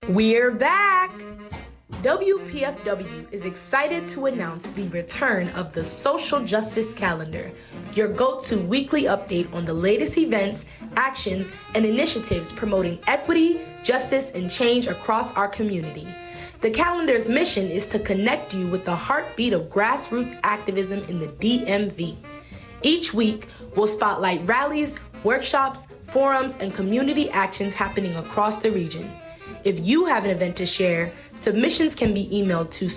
We're back! WPFW is excited to announce the return of the Social Justice Calendar, your go-to weekly update on the latest events, actions, and initiatives promoting equity, justice, and change across our community. The calendar's mission is to connect you with the heartbeat of grassroots activism in the DMV. Each week, we'll spotlight rallies, workshops, forums, and community actions happening across the region. If you have an event to share, submissions can be emailed to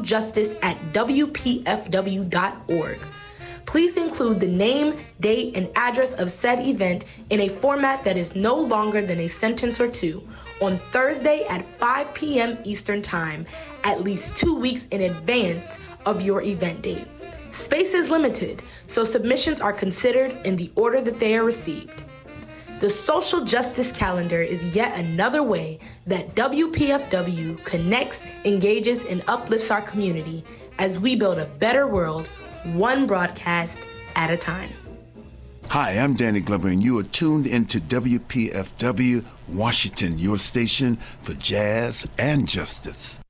socialjustice@wpfw.org. Please include the name, date, and address of said event in a format that is no longer than a sentence or two on Thursday at 5 p.m. Eastern Time, at least 2 weeks in advance of your event date. Space is limited, so submissions are considered in the order that they are received. The Social Justice Calendar is yet another way that WPFW connects, engages, and uplifts our community as we build a better world, one broadcast at a time. Hi, I'm Danny Glover, and you are tuned into WPFW Washington, your station for jazz and justice.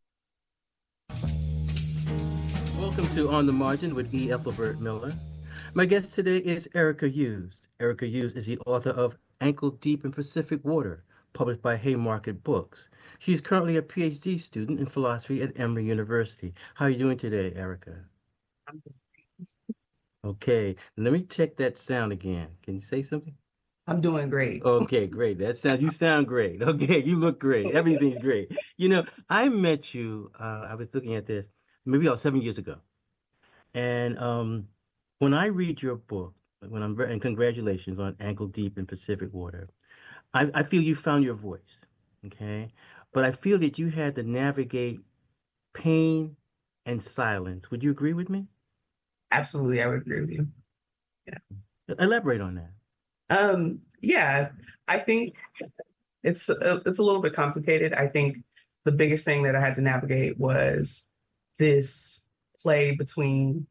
Welcome to On the Margin with E. Ethelbert Miller. My guest today is Erica Hughes. Erica Hughes is the author of Ankle Deep in Pacific Water, published by Haymarket Books. She's currently a PhD student in philosophy at Emory University. How are you doing today, Erica? I'm good. Okay, let me check that sound again. Can you say something? I'm doing great. Okay, great. You sound great. Okay, you look great. Everything's great. You know, I met you, I was looking at this, maybe about 7 years ago. And when I read your book, and congratulations on Ankle Deep in Pacific Water, I feel you found your voice, okay? But I feel that you had to navigate pain and silence. Would you agree with me? Absolutely, I would agree with you. Yeah. Elaborate on that. Yeah, I think it's a little bit complicated. I think the biggest thing that I had to navigate was this play between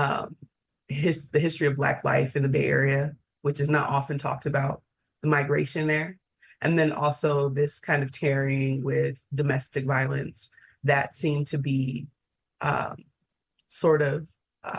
the history of Black life in the Bay Area, which is not often talked about, the migration there, and then also this kind of tearing with domestic violence that seemed to be sort of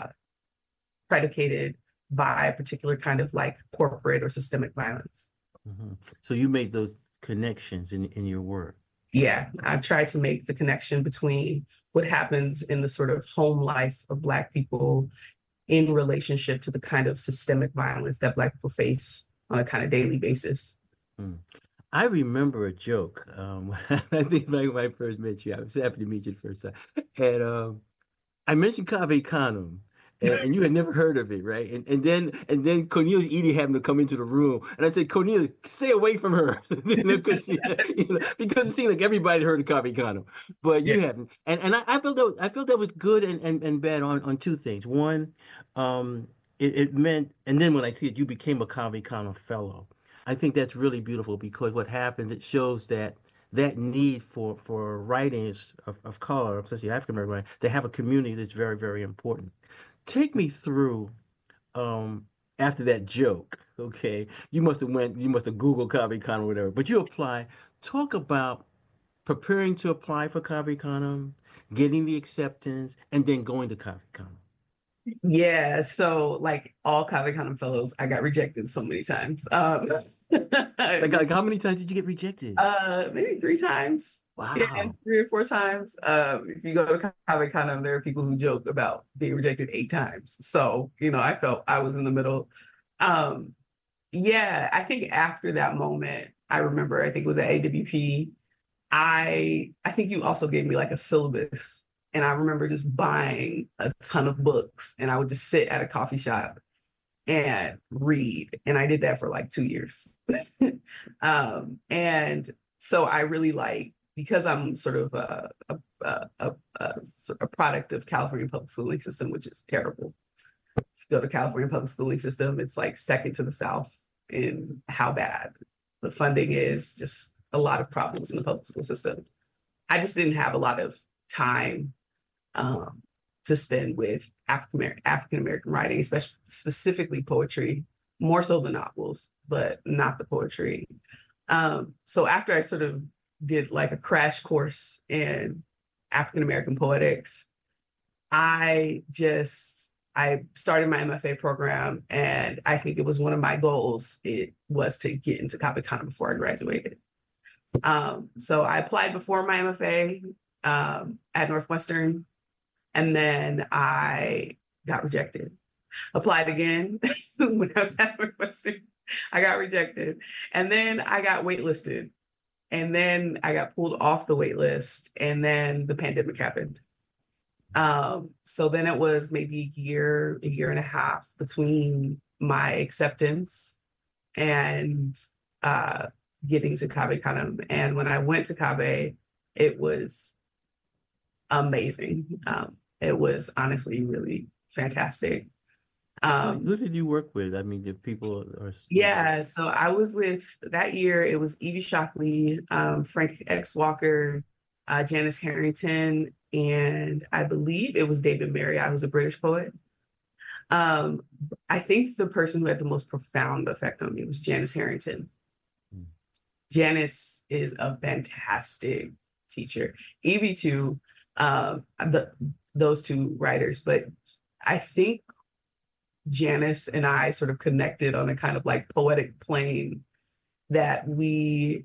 predicated by a particular kind of like corporate or systemic violence. Mm-hmm. So you made those connections in your work. Yeah, I've tried to make the connection between what happens in the sort of home life of Black people in relationship to the kind of systemic violence that Black people face on a kind of daily basis. I remember a joke. I think when I first met you, I was happy to meet you the first time. And I mentioned Cave Canem, and you had never heard of it, right? And then Cornelius Eady happened to come into the room, and I said, Cornelius, stay away from her, because it seemed like everybody heard of Cave Canem, but you haven't. And I felt that was good and bad on two things. One, it meant, and then when I see it, you became a Cave Canem fellow. I think that's really beautiful, because what happens, it shows that need for writers of color, especially African American writers, to have a community that's very, very important. Take me through after that joke, okay? You must have Googled Cave Canem or whatever, but you apply. Talk about preparing to apply for Cave Canem, getting the acceptance, and then going to Cave Canem. Yeah, so like all Cave Canem fellows, I got rejected so many times. Like how many times did you get rejected? Maybe 3 times. Wow. Yeah, 3 or 4 times. If you go to Cave Canem, there are people who joke about being rejected 8 times. So, I felt I was in the middle. Yeah, I think after that moment, I remember, I think it was at AWP, I think you also gave me like a syllabus. And I remember just buying a ton of books, and I would just sit at a coffee shop and read. And I did that for like 2 years. And so I really because I'm sort of a product of California public schooling system, which is terrible. If you go to California public schooling system, it's like second to the South in how bad the funding is, just a lot of problems in the public school system. I just didn't have a lot of time to spend with African-American writing, especially specifically poetry, more so the novels, but not the poetry. So after I sort of did like a crash course in African American poetics. I started my MFA program, and I think it was one of my goals. It was to get into Kappa Kana before I graduated. So I applied before my MFA at Northwestern, and then I got rejected. Applied again when I was at Northwestern. I got rejected. And then I got waitlisted. And then I got pulled off the wait list. And then the pandemic happened. So then it was maybe a year and a half between my acceptance and getting to Cave Canem. And when I went to Cave, it was amazing. It was honestly really fantastic. Who did you work with? I mean, did people or Yeah, so I was with that year, it was Evie Shockley, Frank X. Walker, Janice Harrington, and I believe it was David Marriott, who's a British poet. I think the person who had the most profound effect on me was Janice Harrington. Janice is a fantastic teacher. Evie too, those two writers, but I think Janice and I sort of connected on a kind of like poetic plane that we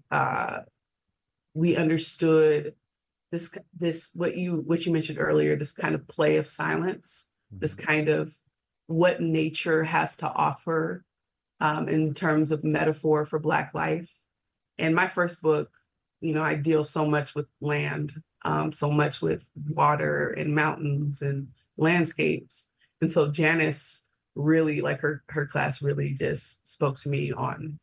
understood this what you mentioned earlier, this kind of play of silence, this kind of what nature has to offer in terms of metaphor for Black life. And my first book, I deal so much with land, so much with water and mountains and landscapes. And so Janice really, like her class really just spoke to me on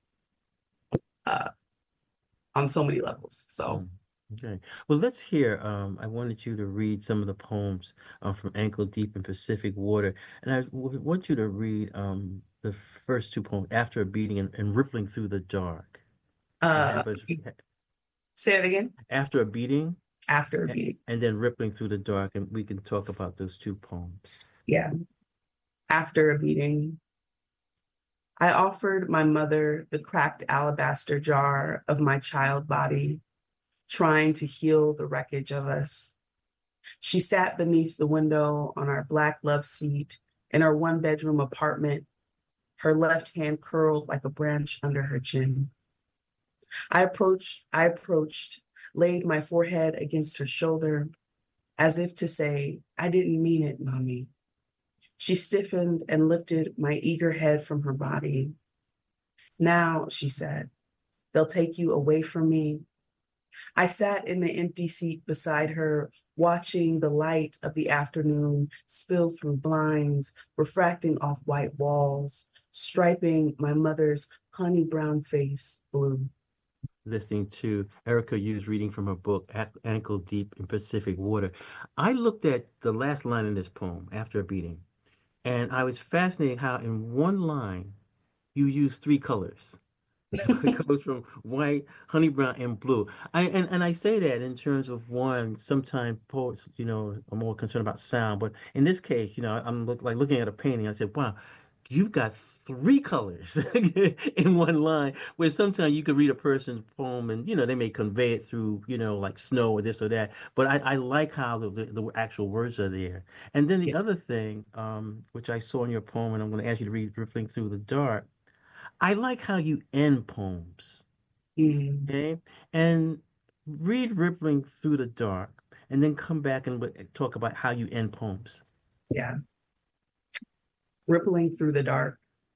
so many levels. So. Okay. Well, let's hear. I wanted you to read some of the poems from Ankle Deep in Pacific Water. And I want you to read the first two poems, After a Beating and Rippling Through the Dark. Say it again. After a Beating. After a Beating. And then Rippling Through the Dark. And we can talk about those two poems. Yeah. After a Beating. I offered my mother the cracked alabaster jar of my child body, trying to heal the wreckage of us. She sat beneath the window on our Black love seat in our one-bedroom apartment, her left hand curled like a branch under her chin. I approached, laid my forehead against her shoulder, as if to say, I didn't mean it, Mommy. She stiffened and lifted my eager head from her body. Now, she said, they'll take you away from me. I sat in the empty seat beside her, watching the light of the afternoon spill through blinds, refracting off white walls, striping my mother's honey brown face blue. Listening to Erica Hughes reading from her book, Ankle Deep in Pacific Water. I looked at the last line in this poem, After a Beating, and I was fascinated how in one line you use three colors. It goes from white, honey brown, and blue. I say that in terms of one, sometimes poets, are more concerned about sound, but in this case, I'm looking at a painting. I said, wow, you've got three colors in one line, where sometimes you could read a person's poem and, they may convey it through, like snow or this or that. But I like how the actual words are there. And then the other thing, which I saw in your poem, and I'm going to ask you to read Rippling Through the Dark, I like how you end poems. Okay? And read Rippling Through the Dark, and then come back and talk about how you end poems. Yeah. Rippling through the dark.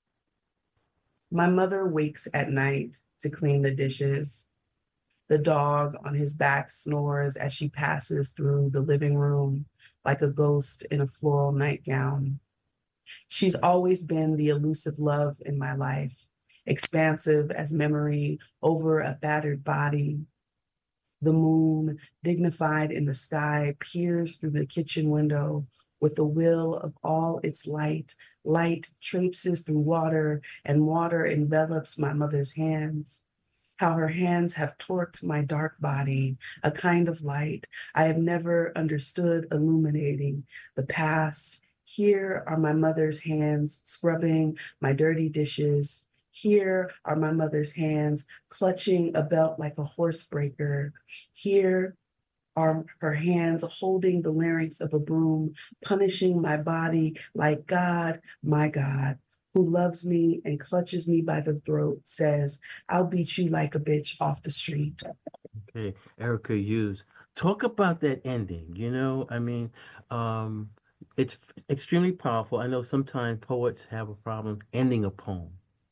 My mother wakes at night to clean the dishes. The dog on his back snores as she passes through the living room like a ghost in a floral nightgown. She's always been the elusive love in my life, expansive as memory over a battered body. The moon, dignified in the sky, peers through the kitchen window with the will of all its light. Light traipses through water, and water envelops my mother's hands. How her hands have torqued my dark body, a kind of light I have never understood illuminating the past. Here are my mother's hands scrubbing my dirty dishes. Here are my mother's hands clutching a belt like a horse breaker. Here are her hands holding the larynx of a broom, punishing my body like God, my God, who loves me and clutches me by the throat, says, I'll beat you like a bitch off the street. Okay, Erica Hughes. Talk about that ending. I mean, it's extremely powerful. I know sometimes poets have a problem ending a poem.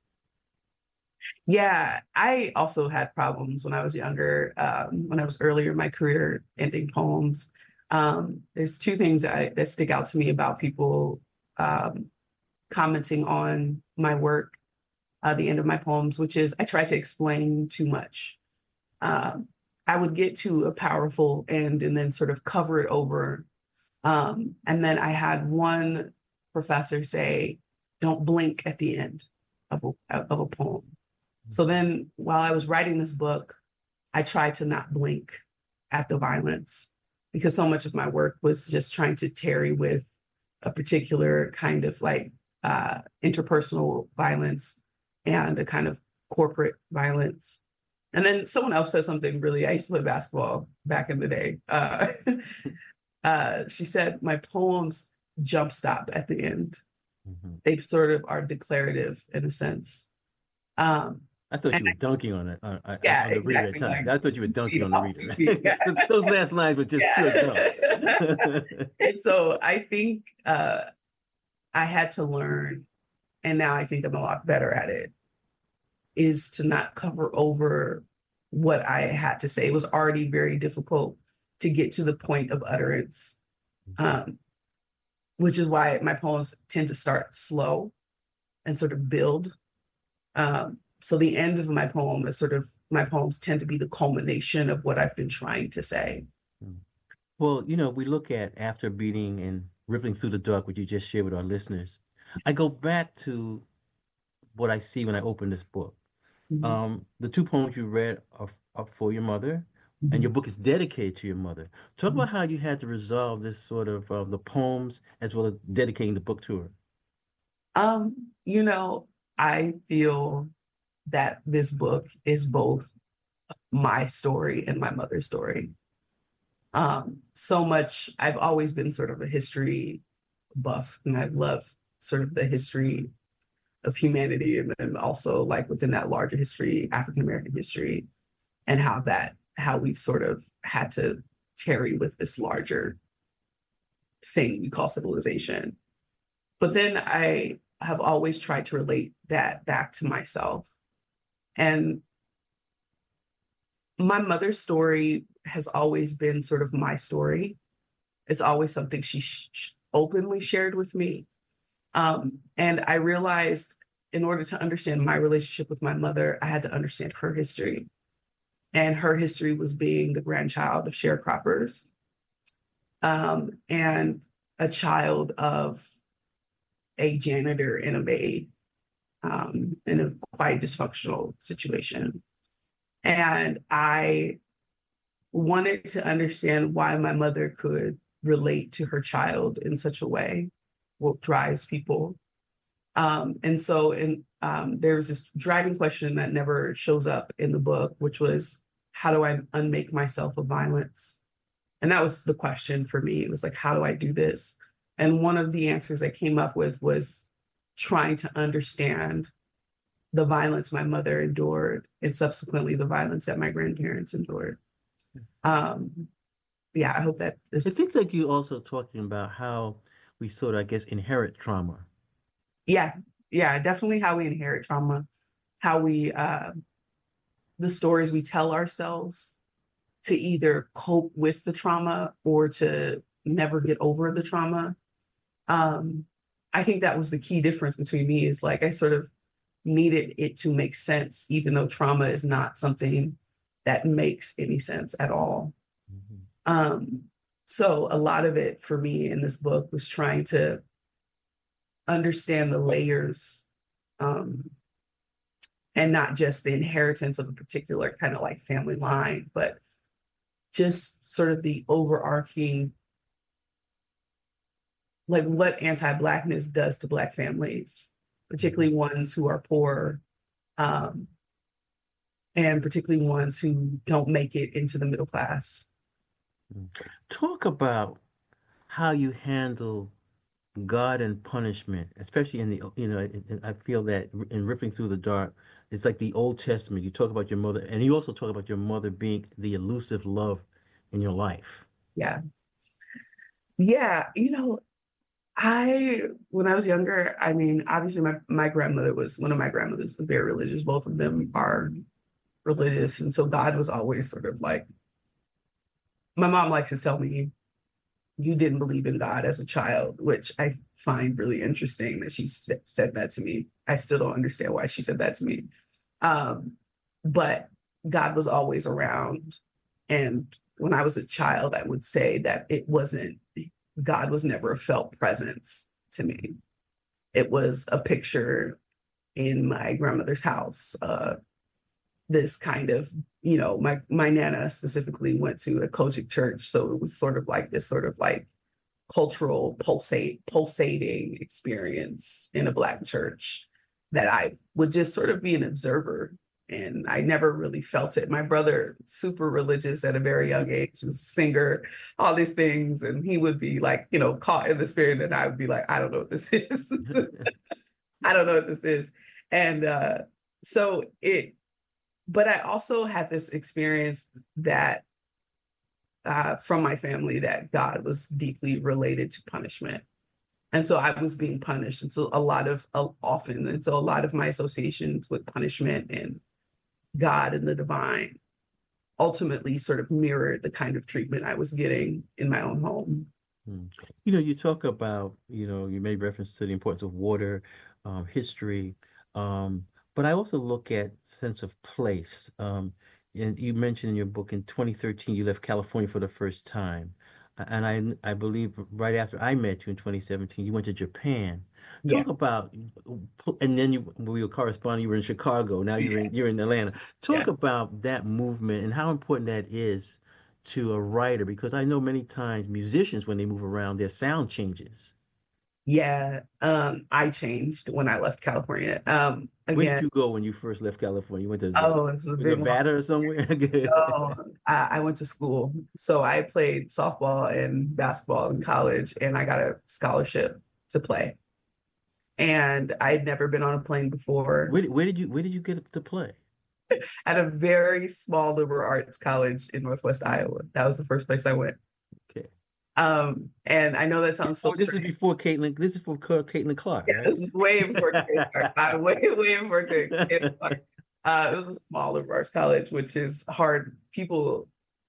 Yeah, I also had problems when I was younger, when I was earlier in my career, ending poems. There's two things that stick out to me about people commenting on my work, the end of my poems, which is I try to explain too much. I would get to a powerful end and then sort of cover it over. And then I had one professor say, don't blink at the end of a poem. So then while I was writing this book, I tried to not blink at the violence because so much of my work was just trying to tarry with a particular kind of like interpersonal violence and a kind of corporate violence. And then someone else said something really, I used to play basketball back in the day. She said, my poems jump stop at the end. Mm-hmm. They sort of are declarative in a sense. I thought you were dunking on it. On the reader at times. I thought you were dunking on the reader. Yeah. Those last lines were just pure dunks. And so I think I had to learn, and now I think I'm a lot better at it, is to not cover over what I had to say. It was already very difficult to get to the point of utterance, which is why my poems tend to start slow and sort of build. So the end of my poem is sort of, my poems tend to be the culmination of what I've been trying to say. Well, we look at After Beating and Rippling Through the Dark, which you just shared with our listeners. I go back to what I see when I open this book. Mm-hmm. The two poems you read are for your mother, mm-hmm. and your book is dedicated to your mother. Talk mm-hmm. about how you had to resolve this sort of the poems as well as dedicating the book to her. I feel that this book is both my story and my mother's story. So much, I've always been sort of a history buff, and I love sort of the history of humanity, and then also like within that larger history, African-American history, and how we've sort of had to tarry with this larger thing we call civilization. But then I have always tried to relate that back to myself. And my mother's story has always been sort of my story. It's always something she openly shared with me. And I realized in order to understand my relationship with my mother, I had to understand her history. And her history was being the grandchild of sharecroppers, and a child of a janitor and a maid, in a quite dysfunctional situation. And I wanted to understand why my mother could relate to her child in such a way, what drives people. And so there was this driving question that never shows up in the book, which was, how do I unmake myself of violence? And that was the question for me. It was like, how do I do this? And one of the answers I came up with was trying to understand the violence my mother endured and subsequently the violence that my grandparents endured. I hope that this... It seems like you also talking about how we sort of, I guess, inherit trauma. Yeah, definitely how we inherit trauma, how we, the stories we tell ourselves to either cope with the trauma or to never get over the trauma. I think that was the key difference between me, is like I sort of needed it to make sense, even though trauma is not something that makes any sense at all. Mm-hmm. So a lot of it for me in this book was trying to understand the layers, and not just the inheritance of a particular kind of like family line, but just sort of the overarching, like what anti-Blackness does to Black families, particularly ones who are poor um, and particularly ones who don't make it into the middle class. Talk about how you handle God and punishment, especially in the, I feel that in Ripping Through the Dark, it's like the Old Testament. You talk about your mother, and you also talk about your mother being the elusive love in your life. Yeah. Yeah. When I was younger, I mean, obviously my grandmother was, one of my grandmothers was very religious. Both of them are religious. And so God was always sort of like, my mom likes to tell me, you didn't believe in God as a child, which I find really interesting that she said that to me. I still don't understand why she said that to me. But God was always around. And when I was a child, I would say that God was never a felt presence to me. It was a picture in my grandmother's house. This kind of, my Nana specifically went to a Kojic church. So it was sort of like this sort of like cultural pulsating experience in a Black church that I would just sort of be an observer. And I never really felt it. My brother, super religious at a very young age, was a singer, all these things. And he would be like, caught in the spirit. And I would be like, I don't know what this is. I don't know what this is. And but I also had this experience that from my family that God was deeply related to punishment. And so I was being punished. And so a lot of my associations with punishment and God and the divine ultimately sort of mirrored the kind of treatment I was getting in my own home. You talk about, you made reference to the importance of water, history, but I also look at sense of place. And you mentioned in your book in 2013, you left California for the first time. And I believe right after I met you in 2017, you went to Japan. Talk about, and then we were corresponding, you were in Chicago, now you're in Atlanta. Talk about that movement and how important that is to a writer, because I know many times musicians, when they move around, their sound changes. Yeah, I changed when I left California. Where did you go when you first left California? You went to it's a big Nevada or somewhere? I went to school. So I played softball and basketball in college, and I got a scholarship to play. And I'd never been on a plane before. Where did you get to play? At a very small liberal arts college in Northwest Iowa. That was the first place I went. Okay. And I know that sounds so this strange. Is before Caitlin. This is before Caitlin Clark. Yeah, right? This is way before Caitlin Clark. Way before Caitlin Clark. It was a small liberal arts college, which is hard. People,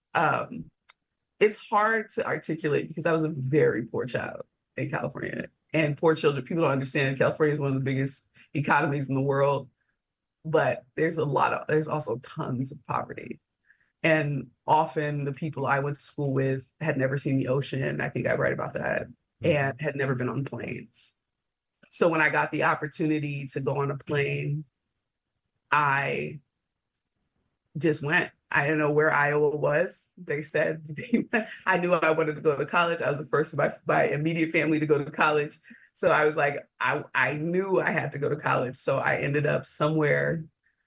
it's hard to articulate because I was a very poor child in California, and poor children. People don't understand. California is one of the biggest economies in the world, but there's also tons of poverty. And often the people I went to school with had never seen the ocean. I think I write about that, and had never been on planes. So when I got the opportunity to go on a plane, I just went. I didn't know where Iowa was. They said, I knew I wanted to go to college. I was the first of my immediate family to go to college. So I was like, I knew I had to go to college. So I ended up somewhere.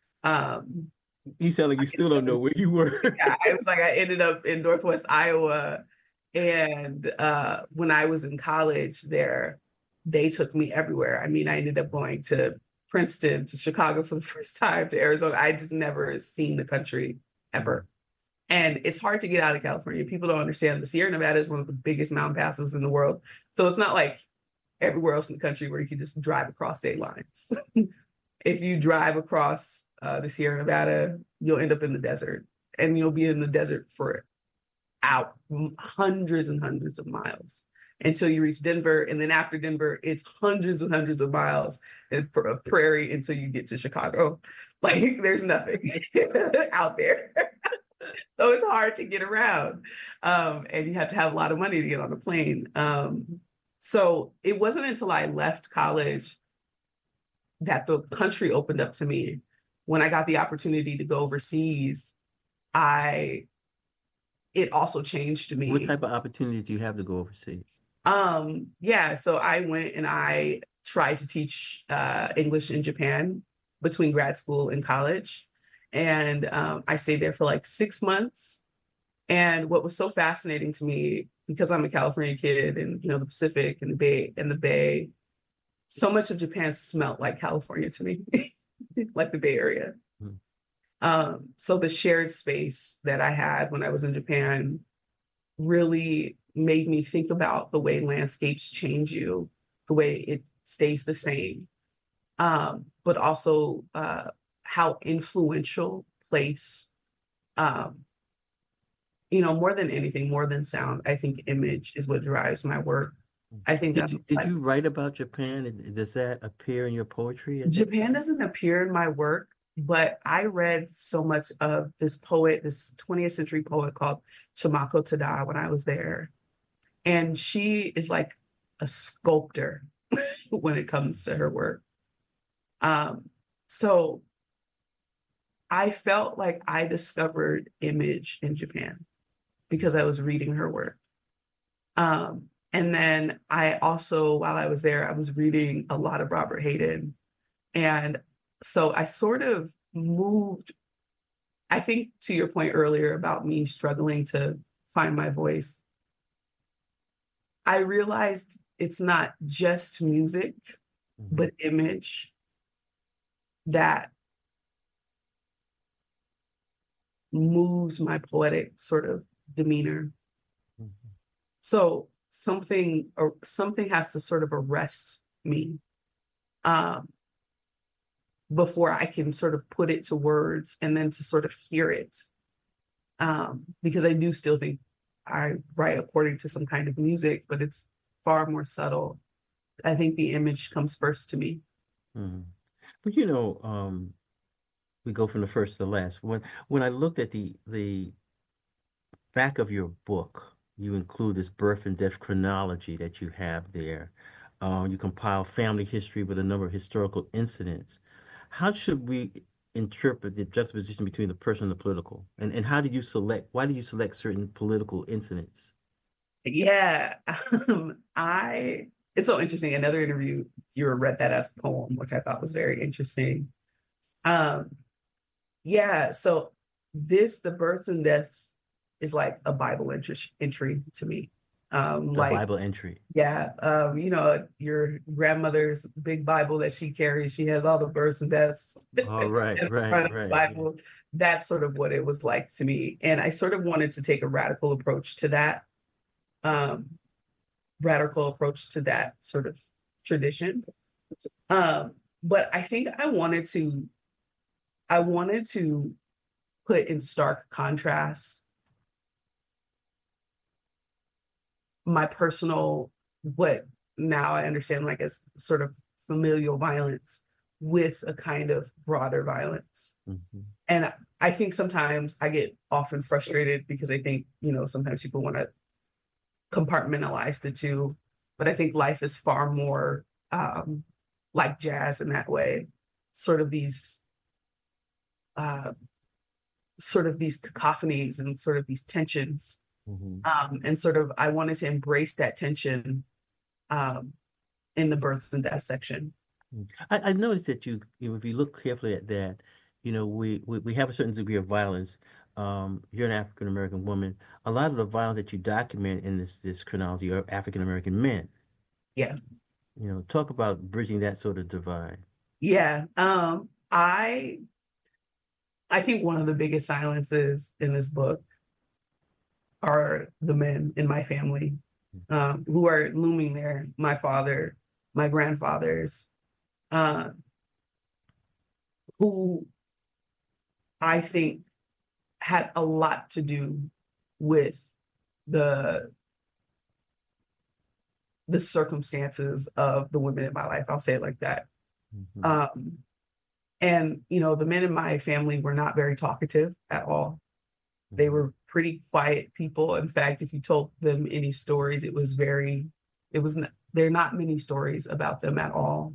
You sound like you still don't know where you were. Yeah, I was like, I ended up in Northwest Iowa. And when I was in college there, they took me everywhere. I mean, I ended up going to Princeton, to Chicago for the first time, to Arizona. I just never seen the country ever. And it's hard to get out of California. People don't understand the Sierra Nevada is one of the biggest mountain passes in the world. So it's not like everywhere else in the country where you can just drive across state lines. If you drive across the Sierra Nevada, you'll end up in the desert, and you'll be in the desert for hundreds and hundreds of miles until you reach Denver. And then after Denver, it's hundreds and hundreds of miles for a prairie until you get to Chicago. Like there's nothing out there. So it's hard to get around. And you have to have a lot of money to get on the plane. So it wasn't until I left college that the country opened up to me. When I got the opportunity to go overseas, it also changed me. What type of opportunity do you have to go overseas? So I went and I tried to teach English in Japan. between grad school and college. And I stayed there for like 6 months. And what was so fascinating to me, because I'm a California kid and, the Pacific and the Bay, so much of Japan smelled like California to me, like the Bay Area. So the shared space that I had when I was in Japan really made me think about the way landscapes change you, the way it stays the same, but also how influential place, more than anything, more than sound, I think image is what drives my work. I think Did you write about Japan? Does that appear in your poetry? Japan doesn't appear in my work, but I read so much of this 20th century poet called Chimako Tada when I was there. And she is like a sculptor when it comes to her work. So I felt like I discovered image in Japan because I was reading her work. And then I also, while I was there, I was reading a lot of Robert Hayden. And so I sort of moved, I think, to your point earlier about me struggling to find my voice. I realized it's not just music, but image that moves my poetic sort of demeanor. So something has to sort of arrest me before I can sort of put it to words and then to sort of hear it. Because I do still think I write according to some kind of music, but it's far more subtle. I think the image comes first to me. But we go from the first to the last. When I looked at the back of your book, you include this birth and death chronology that you have there. You compile family history with a number of historical incidents. How should we interpret the juxtaposition between the personal and the political? And why did you select certain political incidents? Yeah, it's so interesting. Another interview, you read that as a poem, which I thought was very interesting. Yeah, so the births and deaths is like a Bible entry to me. Bible entry. Yeah. Your grandmother's big Bible that she carries, she has all the births and deaths. Oh, right. Bible. That's sort of what it was like to me. And I sort of wanted to take a radical approach to that sort of tradition. But I think I wanted to put in stark contrast my personal, what now I understand like as sort of familial violence with a kind of broader violence. And I think sometimes I get often frustrated because I think, sometimes people want to compartmentalize the two, but I think life is far more like jazz in that way. Sort of these cacophonies and sort of these tensions. And sort of, I wanted to embrace that tension in the birth and death section. I noticed that if you look carefully at that, we have a certain degree of violence. You're an African American woman. A lot of the violence that you document in this chronology are African American men. Yeah. Talk about bridging that sort of divide. Yeah. I think one of the biggest silences in this book are the men in my family who are looming there. My father, my grandfathers, who I think had a lot to do with the circumstances of the women in my life. I'll say it like that. And, the men in my family were not very talkative at all. They were pretty quiet people. In fact, if you told them any stories, there are not many stories about them at all.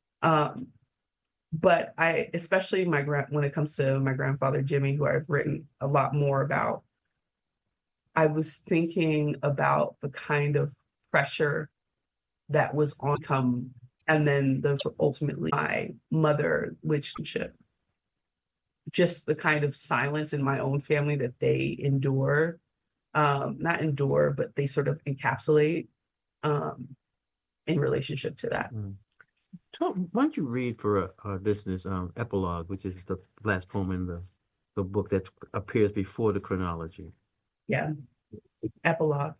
But especially when it comes to my grandfather, Jimmy, who I've written a lot more about, I was thinking about the kind of pressure that was on And then those were ultimately my mother, which just the kind of silence in my own family that they endure, not endure, but they sort of encapsulate in relationship to that. So why don't you read for our listeners Epilogue, which is the last poem in the book that appears before the chronology. Yeah. Epilogue.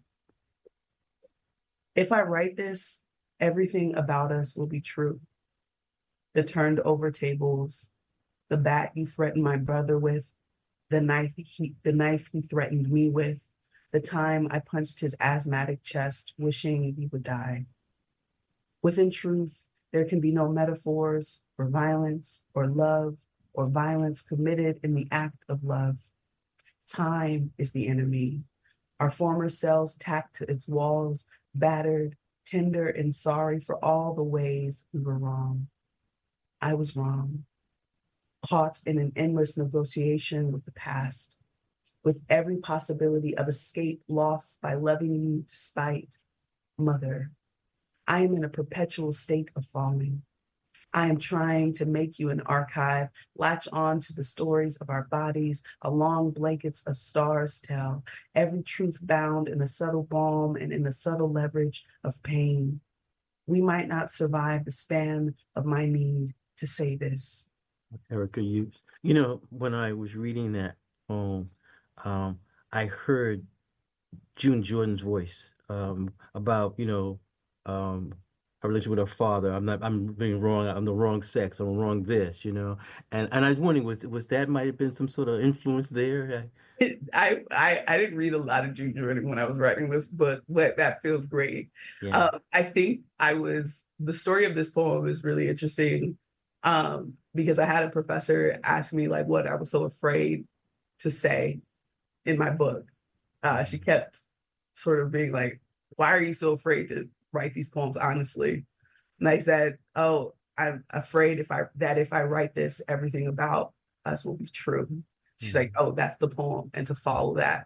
If I write this, everything about us will be true. The turned over tables, the bat you threatened my brother with, the knife he threatened me with, the time I punched his asthmatic chest, wishing he would die. Within truth, there can be no metaphors for violence or love or violence committed in the act of love. Time is the enemy. Our former selves tacked to its walls, battered, tender, and sorry for all the ways we were wrong. I was wrong, caught in an endless negotiation with the past, with every possibility of escape lost by loving you despite. Mother, I am in a perpetual state of falling. I am trying to make you an archive, latch on to the stories of our bodies, along blankets of stars tell, every truth bound in a subtle balm and in a subtle leverage of pain. We might not survive the span of my need to say this. Erica Hughes. When I was reading that poem, I heard June Jordan's voice about, her relationship with her father. I'm being wrong. I'm the wrong sex. I'm the wrong this, And I was wondering, was that might have been some sort of influence there? I didn't read a lot of June Jordan when I was writing this book, but that feels great. Yeah. I think the story of this poem is really interesting because I had a professor ask me like what I was so afraid to say in my book. She kept sort of being like, why are you so afraid to write these poems honestly? And I said, oh, I'm afraid if I write this, everything about us will be true. She's like, oh, that's the poem, and to follow that.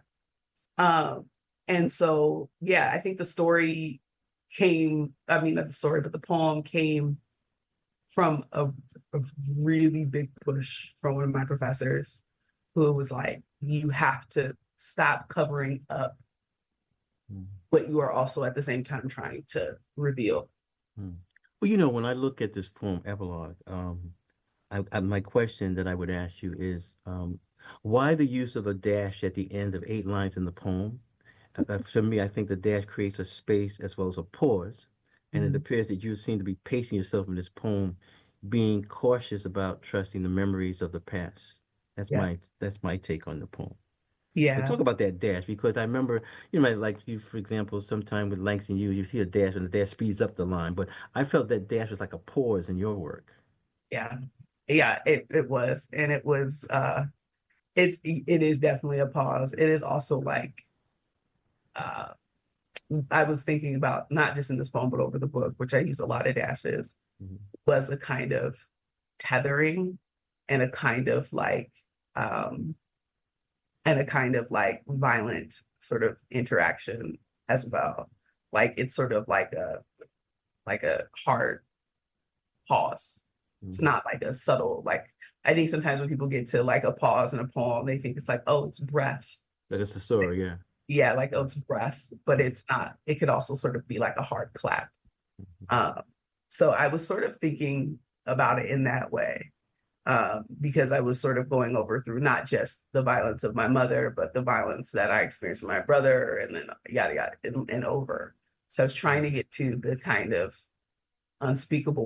And so, yeah, I think the story came, not the story, but the poem came from a really big push from one of my professors who was like, you have to stop covering up what you are also at the same time trying to reveal. Well, when I look at this poem, Epilogue, my question that I would ask you is, why the use of a dash at the end of 8 lines in the poem? For me, I think the dash creates a space as well as a pause, and it appears that you seem to be pacing yourself in this poem, being cautious about trusting the memories of the past. That's my take on the poem. Yeah. But talk about that dash, because I remember, like you, for example, sometime with Langston Hughes, you see a dash and the dash speeds up the line, but I felt that dash was like a pause in your work. Yeah, it was, and it was, it is definitely a pause. It is also like, I was thinking about not just in this poem, but over the book, which I use a lot of dashes, was a kind of tethering and a kind of like, violent sort of interaction as well. Like it's sort of like a hard pause. It's not like a subtle, like I think sometimes when people get to like a pause in a poem, they think it's like, oh, it's breath. That is the story, yeah. Yeah, like, oh, it's breath, but it's not. It could also sort of be like a hard clap. So I was sort of thinking about it in that way, because I was sort of going over through not just the violence of my mother, but the violence that I experienced with my brother, and then yada, yada, and over. So I was trying to get to the kind of unspeakable,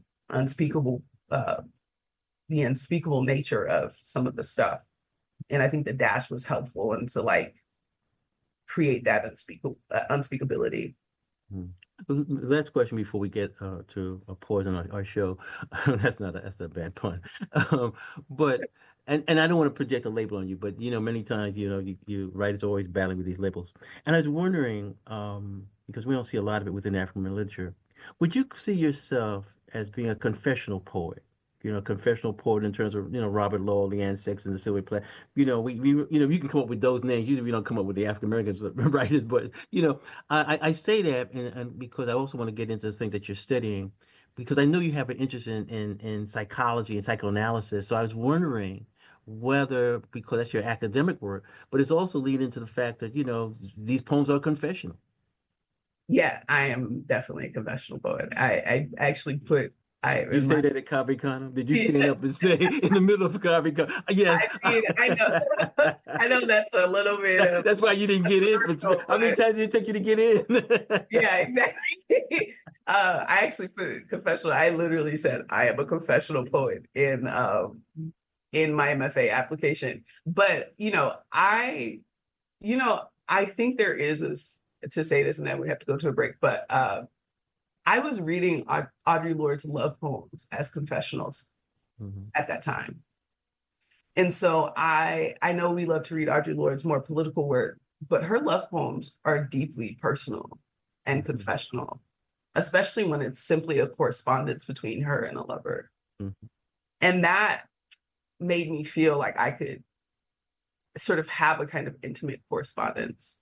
the unspeakable nature of some of the stuff. And I think the dash was helpful and to like create that unspeakability. Last question before we get to a pause in our show. That's a bad pun. But I don't want to project a label on you, but many times you writers are always battling with these labels. And I was wondering, because we don't see a lot of it within African literature, would you see yourself as being a confessional poet? Confessional poet in terms of Robert Lowell, Leanne Sexton, the Sylvia Plath. You can come up with those names. Usually we don't come up with the African Americans writers, but I say that and because I also want to get into the things that you're studying, because I know you have an interest in psychology and psychoanalysis. So I was wondering whether, because that's your academic work, but it's also leading to the fact that, these poems are confessional. Yeah, I am definitely a confessional poet. I actually put You say that at Comic-Con? Did you stand up and say in the middle of Comic-Con? Yes. I know. I know that's a little bit of that's why you didn't get in. How many times did it take you to get in? Yeah, exactly. I actually put confessional. I literally said I am a confessional poet in my MFA application. But I think there is to say this, and then we have to go to a break. But I was reading Audre Lorde's love poems as confessionals at that time. And so I know we love to read Audre Lorde's more political work, but her love poems are deeply personal and confessional, especially when it's simply a correspondence between her and a lover. And that made me feel like I could sort of have a kind of intimate correspondence.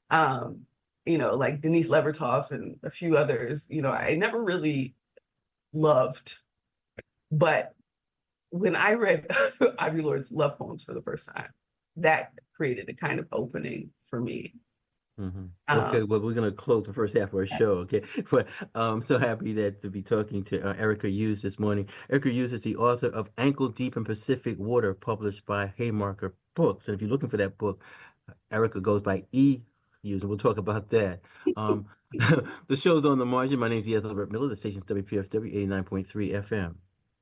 Like Denise Levertov and a few others, I never really loved. But when I read Audre Lorde's love poems for the first time, that created a kind of opening for me. Okay, well, we're going to close the first half of our show, okay? But I'm so happy to be talking to Erica Hughes this morning. Erica Hughes is the author of Ankle Deep in Pacific Water, published by Haymarket Books. And if you're looking for that book, Erica goes by E. Hughes, and we'll talk about that. The show's On the Margin. My name is Ethelbert Miller. The station's WPFW 89.3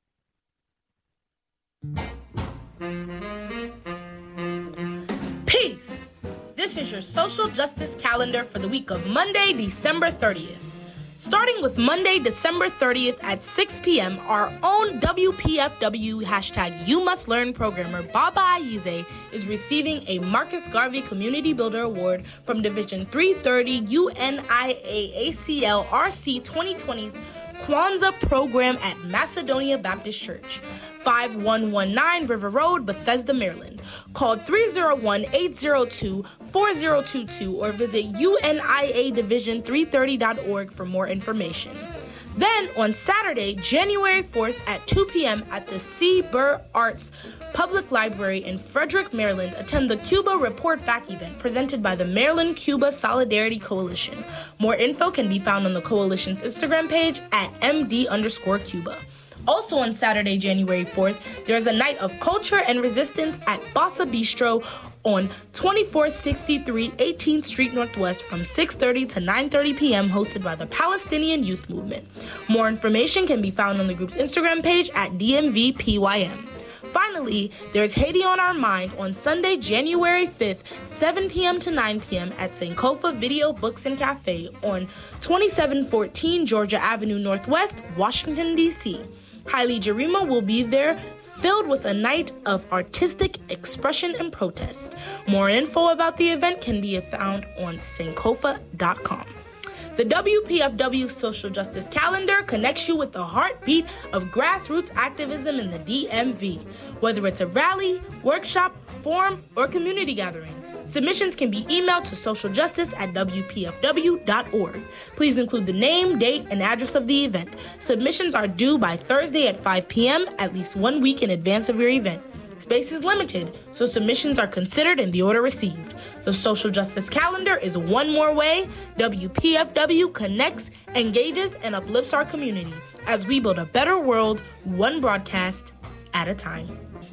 FM. Peace! This is your social justice calendar for the week of Monday, December 30th. Starting with Monday, December 30th at 6 p.m., our own WPFW #YouMustLearn programmer Baba Ayize is receiving a Marcus Garvey Community Builder Award from Division 330 UNIA ACL RC 2020's Kwanzaa program at Macedonia Baptist Church, 5119 River Road, Bethesda, Maryland. Call 301-802-4022 or visit uniadivision330.org for more information. Then, on Saturday, January 4th at 2 p.m. at the C. Burr Arts Public Library in Frederick, Maryland, attend the Cuba Report Back event presented by the Maryland-Cuba Solidarity Coalition. More info can be found on the coalition's Instagram page at MD_Cuba. Also on Saturday, January 4th, there's a night of culture and resistance at Bossa Bistro on 2463 18th Street Northwest from 6:30 to 9:30 p.m. hosted by the Palestinian Youth Movement. More information can be found on the group's Instagram page at DMVPYM. Finally, there's Haiti on Our Mind on Sunday, January 5th, 7 p.m. to 9 p.m. at Sankofa Video Books and Cafe on 2714 Georgia Avenue Northwest, Washington, D.C. Haile Jarima will be there, filled with a night of artistic expression and protest. More info about the event can be found on sankofa.com. The WPFW Social Justice Calendar connects you with the heartbeat of grassroots activism in the DMV. Whether it's a rally, workshop, forum, or community gathering, submissions can be emailed to socialjustice@wpfw.org. Please include the name, date, and address of the event. Submissions are due by Thursday at 5 p.m., at least 1 week in advance of your event. Space is limited, so submissions are considered in the order received. The Social Justice Calendar is one more way WPFW connects, engages, and uplifts our community as we build a better world, one broadcast at a time.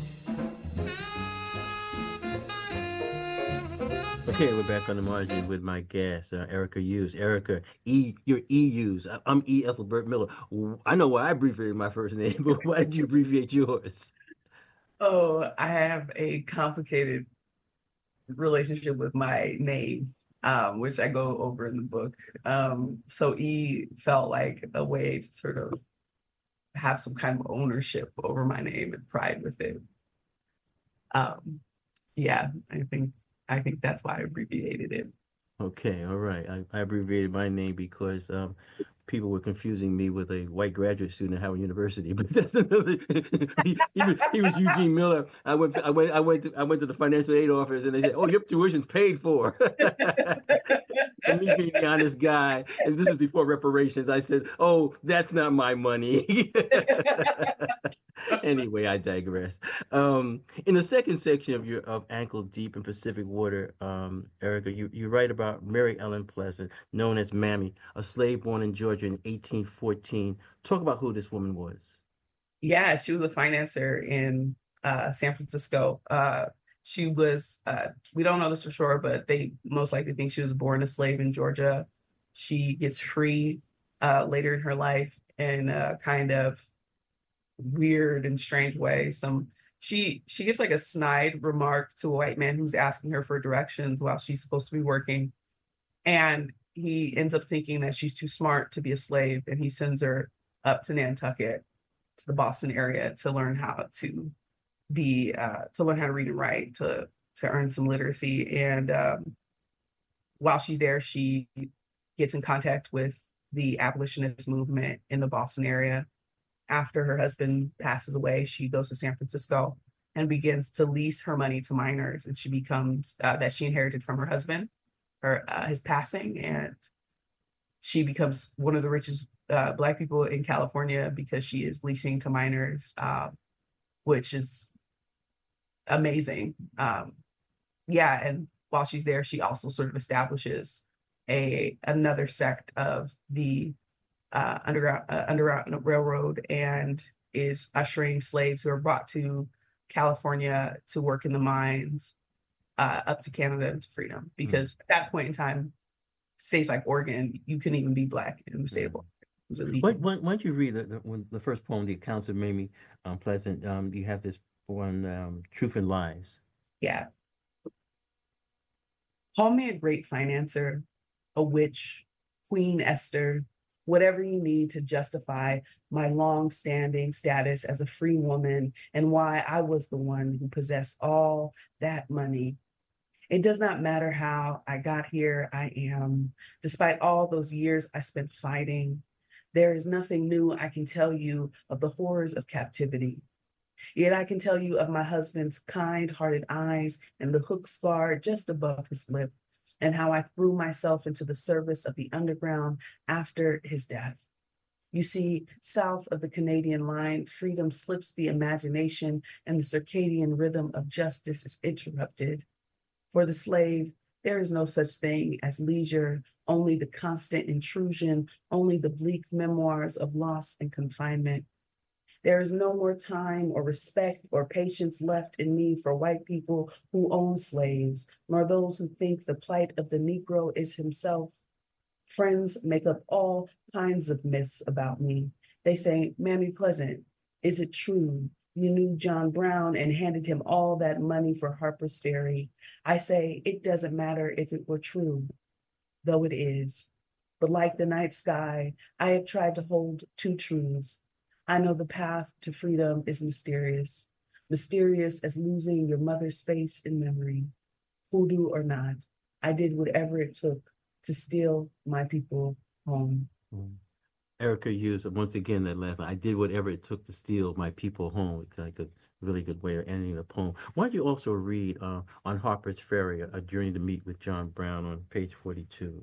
Okay, we're back on the margin with my guest, Erica Hughes. Erica, you're E. Hughes. I'm E. Ethelbert Miller. I know why I abbreviated my first name, but why did you abbreviate yours? Oh, I have a complicated relationship with my name, which I go over in the book. So E felt like a way to sort of have some kind of ownership over my name and pride with it. Yeah, I think that's why I abbreviated it. Okay, all right. I abbreviated my name because people were confusing me with a white graduate student at Howard University. But that's another. He was Eugene Miller. I went to the financial aid office, and they said, "Oh, your tuition's paid for." And me being the honest guy, and this is before reparations, I said, "Oh, that's not my money." Anyway, I digress. In the second section of Ankle Deep in Pacific Water, Erica, you write about Mary Ellen Pleasant, known as Mammy, a slave born in Georgia in 1814. Talk about who this woman was. Yeah, she was a financier in San Francisco. She was, we don't know this for sure, but they most likely think she was born a slave in Georgia. She gets free later in her life in a kind of weird and strange way. She gives like a snide remark to a white man who's asking her for directions while she's supposed to be working. And he ends up thinking that she's too smart to be a slave, and he sends her up to Nantucket, to the Boston area, to learn how to read and write, to earn some literacy. And while she's there, she gets in contact with the abolitionist movement in the Boston area. After her husband passes away, she goes to San Francisco and begins to lease her money to minors, and she becomes that she inherited from her husband, his passing, and she becomes one of the richest Black people in California because she is leasing to minors, which is amazing. And while she's there, she also sort of establishes another sect of the Underground Railroad, and is ushering slaves who are brought to California to work in the mines up to Canada and to freedom. Because at that point in time, states like Oregon, you couldn't even be Black in the state of Oregon. It was illegal. Why don't you read the first poem, The Accounts of Mamie Pleasant? You have this one, Truth and Lies. Yeah. Call me a great financier, a witch, Queen Esther, whatever you need to justify my long-standing status as a free woman and why I was the one who possessed all that money. It does not matter how I got here, I am. Despite all those years I spent fighting, there is nothing new I can tell you of the horrors of captivity. Yet I can tell you of my husband's kind-hearted eyes and the hook scar just above his lip, and how I threw myself into the service of the underground after his death. You see, south of the Canadian line, freedom slips the imagination, and the circadian rhythm of justice is interrupted. For the slave, there is no such thing as leisure, only the constant intrusion, only the bleak memoirs of loss and confinement. There is no more time or respect or patience left in me for white people who own slaves, nor those who think the plight of the Negro is himself. Friends make up all kinds of myths about me. They say, Mammy Pleasant, is it true you knew John Brown and handed him all that money for Harper's Ferry? I say, it doesn't matter if it were true, though it is. But like the night sky, I have tried to hold two truths. I know the path to freedom is mysterious as losing your mother's face in memory. Hoodoo or not, I did whatever it took to steal my people home. Erica used, once again, that last line, I did whatever it took to steal my people home. It's like a really good way of ending the poem. Why don't you also read on Harper's Ferry, A Journey to Meet with John Brown on page 42.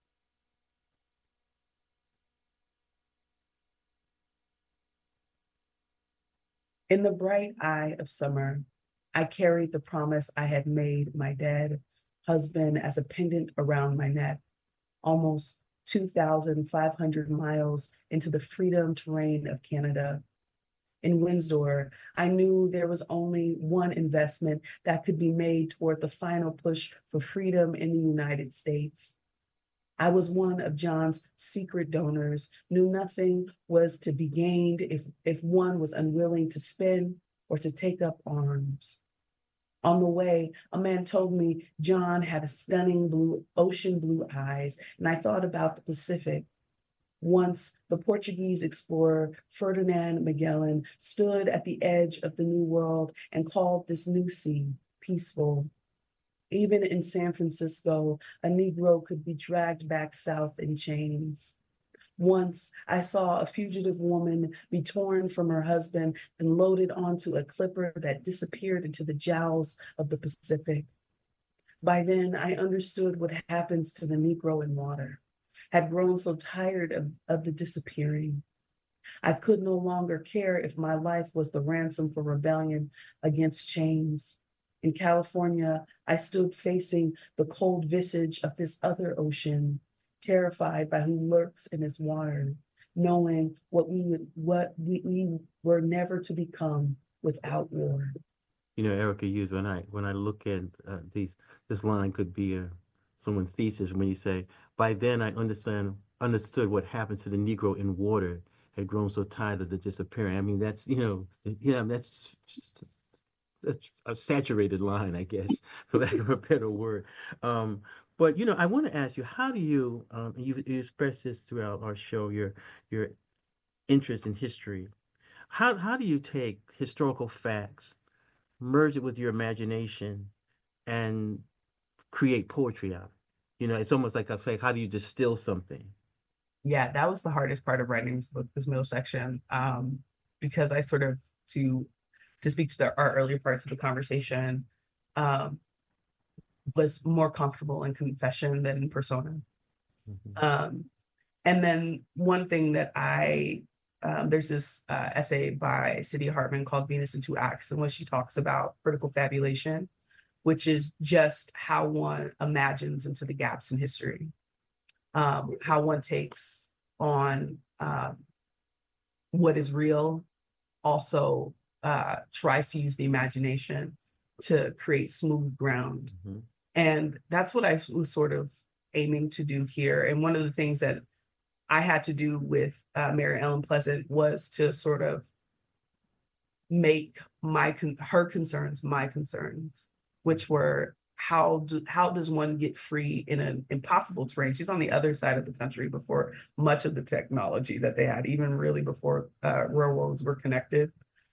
In the bright eye of summer, I carried the promise I had made my dead husband as a pendant around my neck, almost 2,500 miles into the freedom terrain of Canada. In Windsor, I knew there was only one investment that could be made toward the final push for freedom in the United States. I was one of John's secret donors, knew nothing was to be gained if one was unwilling to spend or to take up arms. On the way, a man told me John had a stunning ocean blue eyes, and I thought about the Pacific. Once, the Portuguese explorer Ferdinand Magellan stood at the edge of the New World and called this new sea peaceful. Even in San Francisco, a Negro could be dragged back south in chains. Once I saw a fugitive woman be torn from her husband, then loaded onto a clipper that disappeared into the jowls of the Pacific. By then, I understood what happens to the Negro in water, had grown so tired of the disappearing. I could no longer care if my life was the ransom for rebellion against chains. In California, I stood facing the cold visage of this other ocean, terrified by who lurks in its water, knowing what we were never to become without war. You know, Erica Hughes, when I look at this line could be someone's thesis when you say, by then I understood what happened to the Negro in water, had grown so tired of the disappearing. I mean, that's, that's just a saturated line, I guess, for lack of a better word. But, I want to ask you, how do you, you expressed this throughout our show, your interest in history. How do you take historical facts, merge it with your imagination, and create poetry out of it? It's almost like how do you distill something? Yeah, that was the hardest part of writing this book, this middle section, because I sort of, to speak to our earlier parts of the conversation, was more comfortable in confession than in persona. Mm-hmm. And then one thing that there's this essay by Saidiya Hartman called Venus in Two Acts, in which she talks about critical fabulation, which is just how one imagines into the gaps in history. How one takes on what is real, also tries to use the imagination to create smooth ground. Mm-hmm. And that's what I was sort of aiming to do here. And one of the things that I had to do with Mary Ellen Pleasant was to sort of make her concerns my concerns, which were, how does one get free in an impossible terrain? She's on the other side of the country before much of the technology that they had, even really before railroads were connected.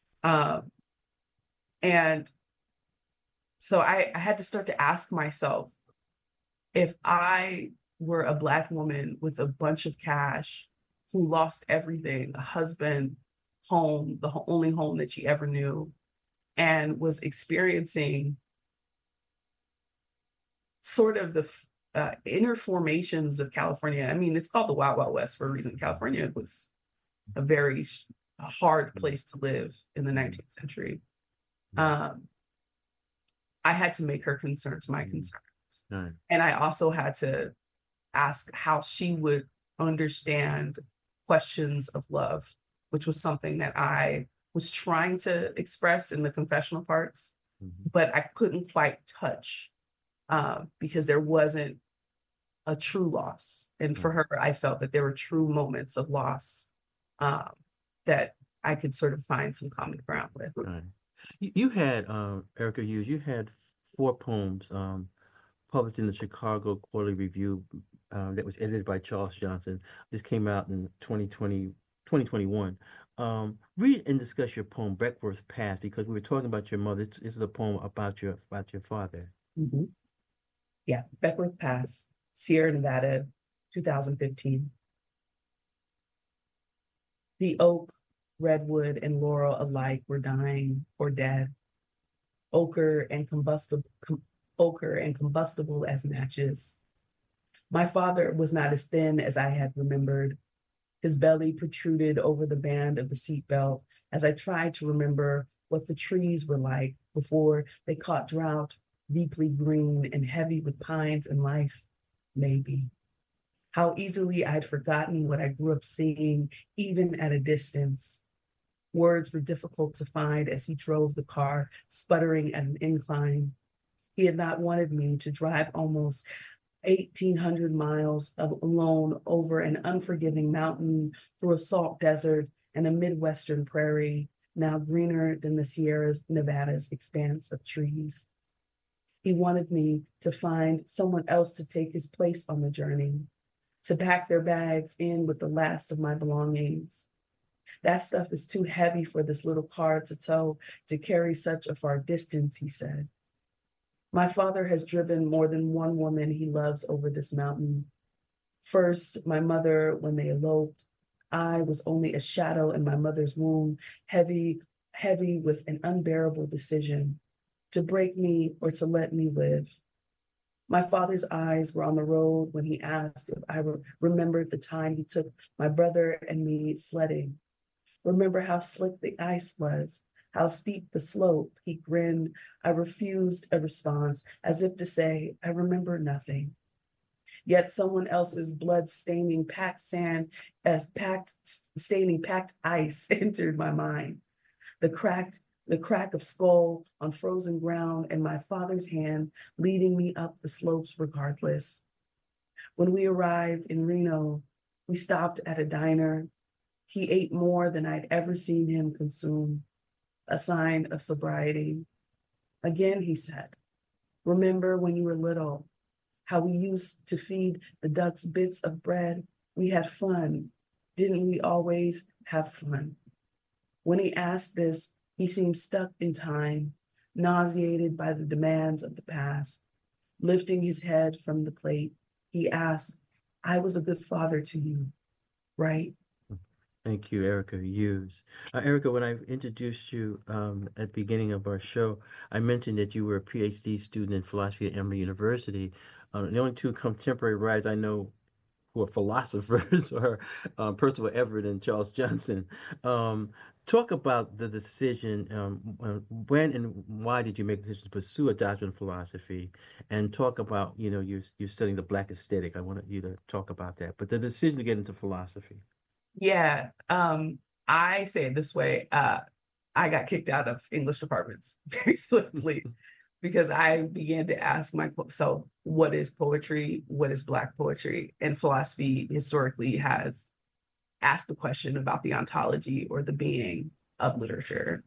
And so I had to start to ask myself, if I were a Black woman with a bunch of cash who lost everything, a husband, home, the only home that she ever knew, and was experiencing sort of the inner formations of California. I mean, it's called the Wild Wild West for a reason. California was a very hard place to live in the 19th century. I had to make her concerns my concerns. Right. And I also had to ask how she would understand questions of love, which was something that I was trying to express in the confessional parts, but I couldn't quite touch. Because there wasn't a true loss. And for her, I felt that there were true moments of loss that I could sort of find some common ground with. Right. You had, Erica Hughes, you had 4 poems published in the Chicago Quarterly Review that was edited by Charles Johnson. This came out in 2021. Read and discuss your poem, Beckworth Pass, because we were talking about your mother. This is a poem about your father. Mm-hmm. Yeah, Beckworth Pass, Sierra Nevada, 2015. The oak, redwood, and laurel alike were dying or dead. Ochre and combustible as matches. My father was not as thin as I had remembered. His belly protruded over the band of the seatbelt as I tried to remember what the trees were like before they caught drought, deeply green and heavy with pines and life, maybe. How easily I'd forgotten what I grew up seeing, even at a distance. Words were difficult to find as he drove the car, sputtering at an incline. He had not wanted me to drive almost 1,800 miles alone over an unforgiving mountain, through a salt desert and a Midwestern prairie, now greener than the Sierra Nevada's expanse of trees. He wanted me to find someone else to take his place on the journey, to pack their bags in with the last of my belongings. That stuff is too heavy for this little car to tow, to carry such a far distance, he said. My father has driven more than one woman he loves over this mountain. First, my mother, when they eloped, I was only a shadow in my mother's womb, heavy, heavy with an unbearable decision to break me or to let me live. My father's eyes were on the road when he asked if I remembered the time he took my brother and me sledding. Remember how slick the ice was, how steep the slope. He grinned. I refused a response, as if to say, I remember nothing. Yet someone else's blood staining packed sand as packed staining packed ice entered my mind. The crack of skull on frozen ground and my father's hand leading me up the slopes regardless. When we arrived in Reno, we stopped at a diner. He ate more than I'd ever seen him consume, a sign of sobriety. Again, he said, remember when you were little, how we used to feed the ducks bits of bread? We had fun. Didn't we always have fun? When he asked this, he seemed stuck in time, nauseated by the demands of the past. Lifting his head from the plate, he asked, I was a good father to you, right? Thank you, Erica Hughes. Erica, when I introduced you at the beginning of our show, I mentioned that you were a PhD student in philosophy at Emory University. The only two contemporary writers I know who are philosophers are Percival Everett and Charles Johnson. Talk about the decision. When and why did you make the decision to pursue a doctorate in philosophy? And talk about, you're studying the Black aesthetic. I wanted you to talk about that. But the decision to get into philosophy. Yeah. I say it this way. I got kicked out of English departments very swiftly because I began to ask myself, what is poetry? What is Black poetry? And philosophy historically has asked the question about the ontology or the being of literature.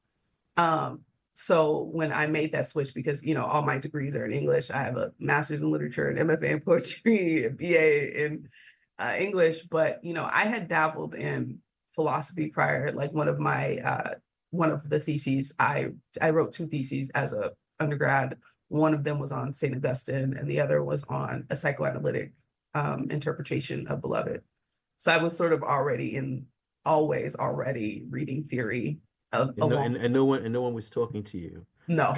So when I made that switch, because, all my degrees are in English, I have a master's in literature, an MFA in poetry, a BA in English, but, I had dabbled in philosophy prior. Like one of the theses, I wrote two theses as a undergrad. One of them was on St. Augustine and the other was on a psychoanalytic interpretation of Beloved. So I was sort of always already reading theory. And no one was talking to you. No.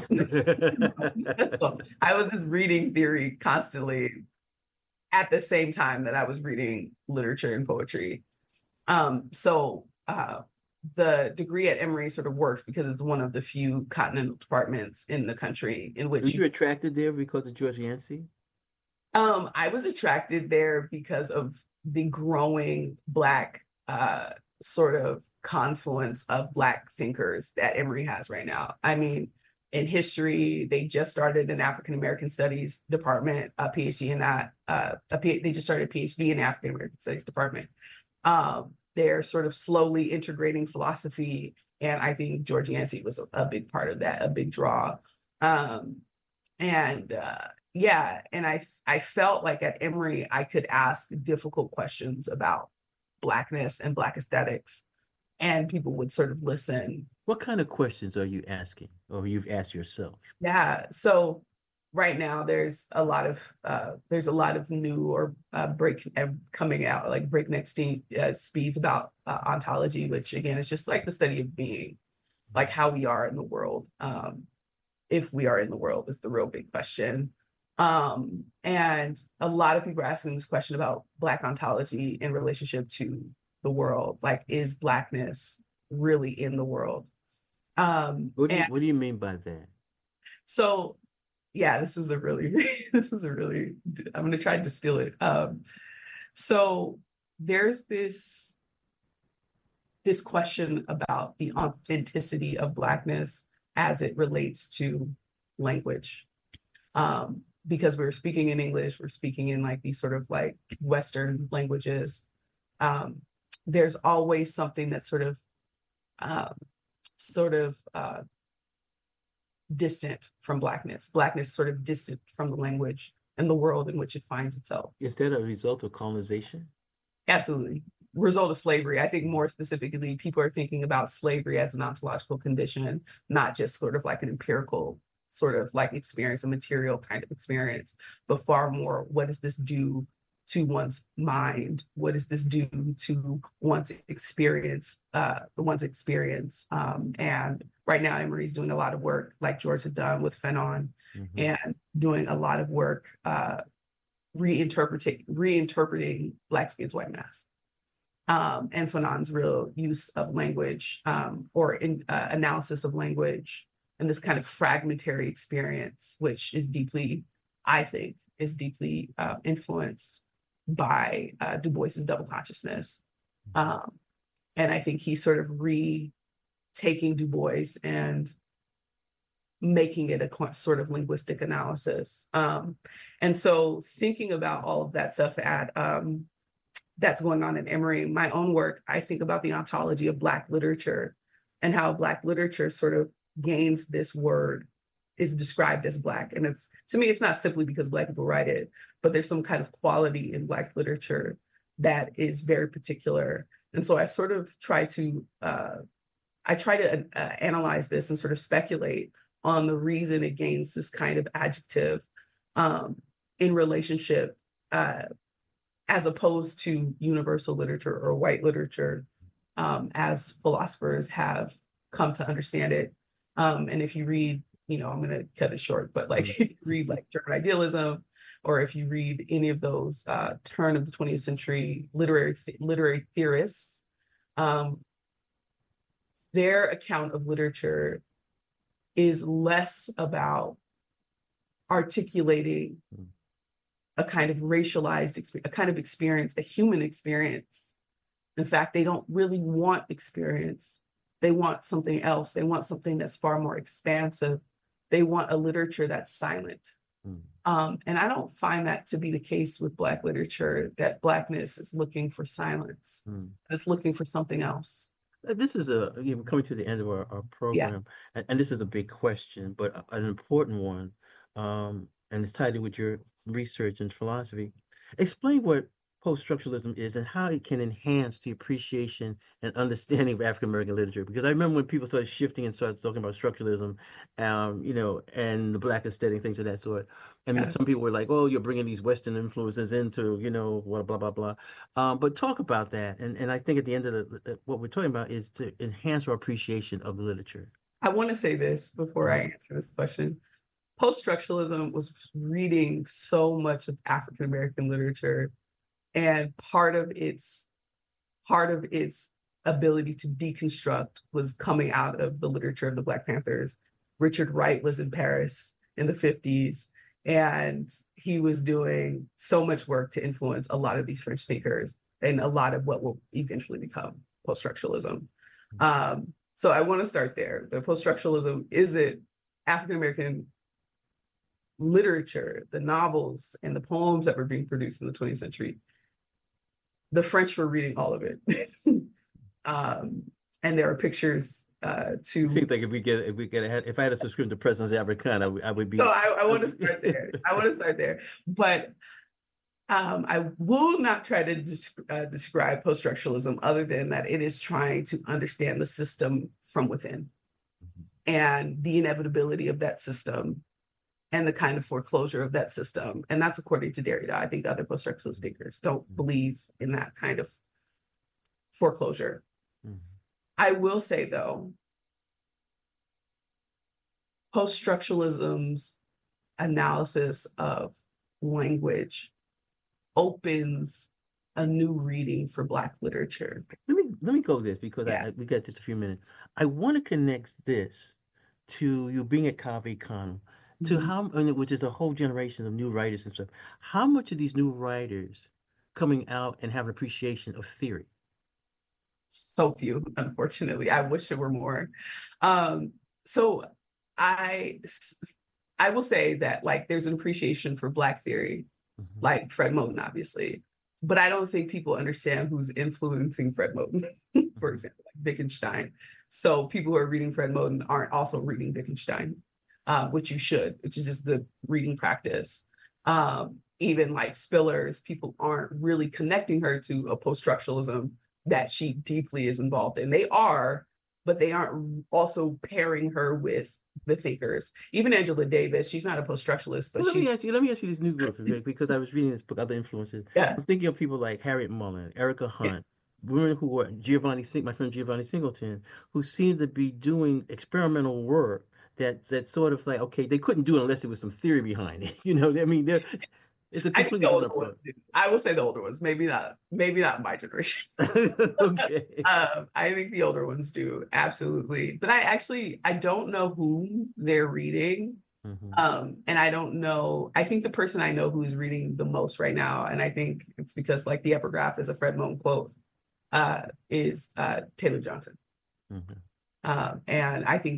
I was just reading theory constantly at the same time that I was reading literature and poetry. So the degree at Emory sort of works because it's one of the few continental departments in the country in which Were you attracted there because of George Yancey? I was attracted there because of the growing Black sort of confluence of Black thinkers that Emory has right now. I mean, in history, they just started an African American Studies department, a PhD in that. They just started a PhD in African American Studies department. They're sort of slowly integrating philosophy, and I think George Yancey was a big part of that, a big draw. And I felt like at Emory, I could ask difficult questions about Blackness and Black aesthetics, and people would sort of listen. What kind of questions are you asking, or you've asked yourself? Yeah, so right now there's a lot of new or coming out, like breakneck speeds about ontology, which again is just like the study of being, like how we are in the world. If we are in the world is the real big question. And a lot of people are asking this question about Black ontology in relationship to the world. Like, is Blackness really in the world? What do you mean by that? So, yeah, this is a really, I'm going to try to distill it. So there's this question about the authenticity of Blackness as it relates to language. Because we're speaking in English, we're speaking in like these sort of like Western languages. There's always something that's sort of distant from Blackness. Blackness sort of distant from the language and the world in which it finds itself. Is that a result of colonization? Absolutely. Result of slavery. I think more specifically, people are thinking about slavery as an ontological condition, not just sort of like an empirical sort of like experience, a material kind of experience, but far more, what does this do to one's mind? What does this do to one's experience? And right now, Emory's doing a lot of work, like George has done with Fanon, and doing a lot of work reinterpreting Black Skins, White Masks. And Fanon's real use of language or analysis of language and this kind of fragmentary experience, which is deeply, I think, influenced by Du Bois's double consciousness. And I think he's sort of taking Du Bois and making it a sort of linguistic analysis. And so thinking about all of that stuff that's going on in Emory, my own work, I think about the ontology of Black literature and how Black literature sort of gains this word, is described as Black. And to me, it's not simply because Black people write it, but there's some kind of quality in Black literature that is very particular. And so I sort of try to analyze this and sort of speculate on the reason it gains this kind of adjective in relationship as opposed to universal literature or white literature, as philosophers have come to understand it. And if you read, I'm going to cut it short, but like if you read like German idealism, or if you read any of those turn of the 20th century literary theorists, their account of literature is less about articulating a kind of racialized experience, a kind of experience, a human experience. In fact, they don't really want experience. They want something else. They want something that's far more expansive. They want a literature that's silent. And I don't find that to be the case with Black literature, that Blackness is looking for silence. It's looking for something else. This is coming to the end of our program, and this is a big question, but an important one, and it's tied in with your research and philosophy. Explain what post-structuralism is and how it can enhance the appreciation and understanding of African American literature. Because I remember when people started shifting and started talking about structuralism, and the Black aesthetic, things of that sort. And some people were like, "Oh, you're bringing these Western influences into, blah blah blah." But talk about that. And I think at the end of what we're talking about is to enhance our appreciation of the literature. I want to say this before I answer this question. Post-structuralism was reading so much of African American literature, and part of its ability to deconstruct was coming out of the literature of the Black Panthers. Richard Wright was in Paris in the 50s, and he was doing so much work to influence a lot of these French thinkers and a lot of what will eventually become post-structuralism. So I want to start there. The post-structuralism isn't African American literature, the novels and the poems that were being produced in the 20th century. The French were reading all of it. And there are pictures to. Seems like if I had a subscription to Presence Africana, I would be. So I want to start there. But I will not try to describe post-structuralism other than that it is trying to understand the system from within and the inevitability of that system and the kind of foreclosure of that system. And that's according to Derrida. I think other post-structuralist thinkers don't believe in that kind of foreclosure. I will say, though, post-structuralism's analysis of language opens a new reading for Black literature. Let me go this because we got just a few minutes. I want to connect this to you being at Cave Canem, to which is a whole generation of new writers and stuff. How much of these new writers coming out and have an appreciation of theory? So few, unfortunately. I wish there were more. So I will say that there's an appreciation for Black theory, like Fred Moten, obviously, but I don't think people understand who's influencing Fred Moten, for example, like Wittgenstein. So people who are reading Fred Moten aren't also reading Wittgenstein, which you should, which is just good reading practice. Even like Spillers, people aren't really connecting her to a post-structuralism that she deeply is involved in. They are, but they aren't also pairing her with the thinkers. Even Angela Davis, she's not a post-structuralist, but let me ask you this new group, because I was reading this book, Other Influences. Yeah. I'm thinking of people like Harriet Mullen, Erica Hunt, women who were my friend Giovanni Singleton, who seemed to be doing experimental work that sort of like, okay, they couldn't do it unless there was some theory behind it. You know, I mean, it's a completely different approach. I will say the older ones, maybe not my generation. Okay. I think the older ones do, absolutely. But I don't know whom they're reading. And I don't know, I think the person I know who's reading the most right now, and I think it's because like the epigraph is a Fred Moten quote, is Taylor Johnson. And I think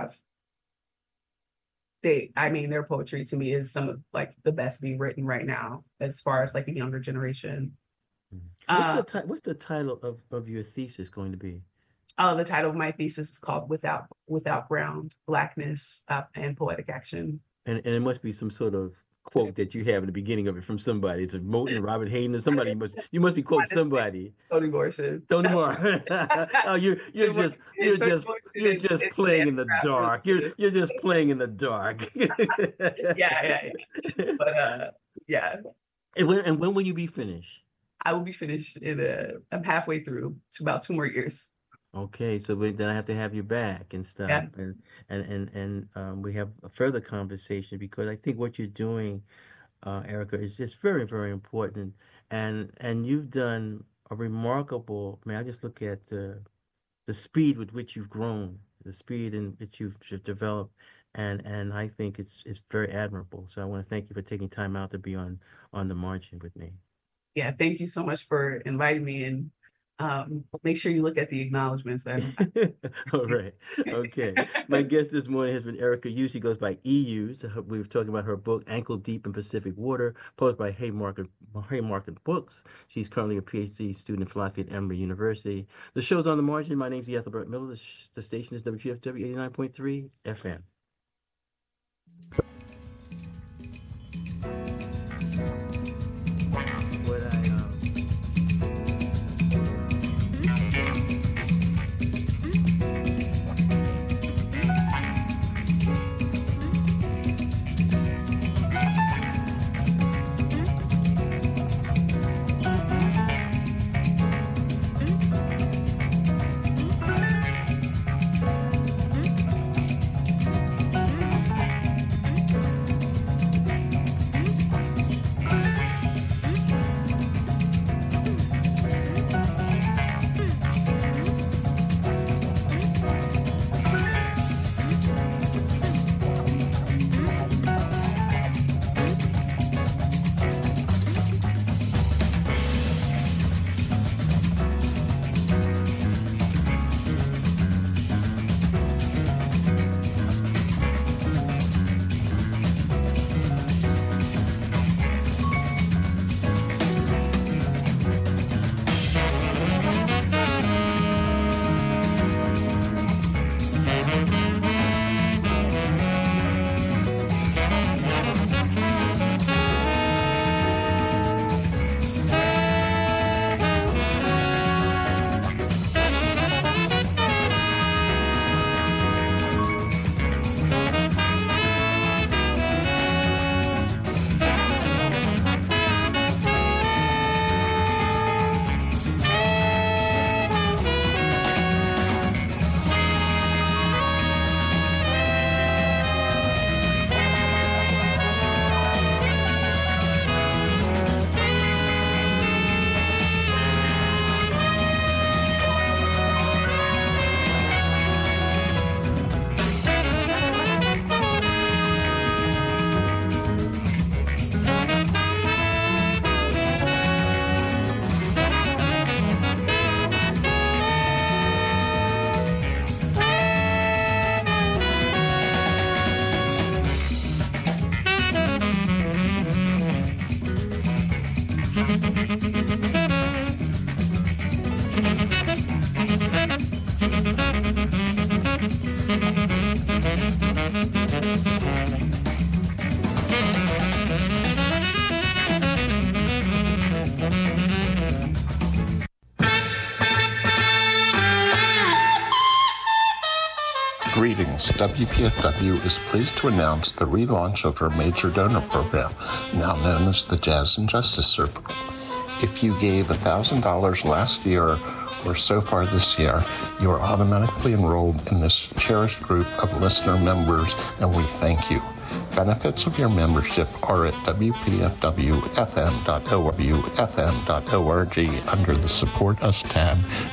their poetry to me is some of like the best being written right now as far as like a younger generation. What's the title of your thesis going to be? The title of my thesis is called Without Ground, Blackness and Poetic Action. And it must be some sort of quote that you have in the beginning of it from somebody. It's a Moten, Robert Hayden, or somebody. You must be quoting somebody. Toni Morrison. Toni Morrison. Oh, you're just playing in the dark. You're just playing in the dark. Yeah. But yeah. And when will you be finished? I will be finished I'm halfway through. It's about 2 more years. Okay, so then I have to have you back and stuff, Yeah. and we have a further conversation, because I think what you're doing, Erica, is just very, very important, and you've done a remarkable. I mean, I just look at the speed with which you've grown, the speed in which you've developed, and I think it's very admirable. So I want to thank you for taking time out to be on the margin with me. Yeah, thank you so much for inviting me, and make sure you look at the acknowledgments. All right. Okay. My guest this morning has been Erica Yu. She goes by EU. So we were talking about her book, Ankle Deep in Pacific Water, published by Haymarket Books. She's currently a PhD student in philosophy at Emory University. The show's On the Margin. My name's Ethelbert Miller. The station is WPFW 89.3 FM. Greetings. WPFW is pleased to announce the relaunch of our major donor program, now known as the Jazz and Justice Circle. If you gave $1,000 last year or so far this year, you are automatically enrolled in this cherished group of listener members, and we thank you. Benefits of your membership are at WPFWFM.org under the Support Us tab.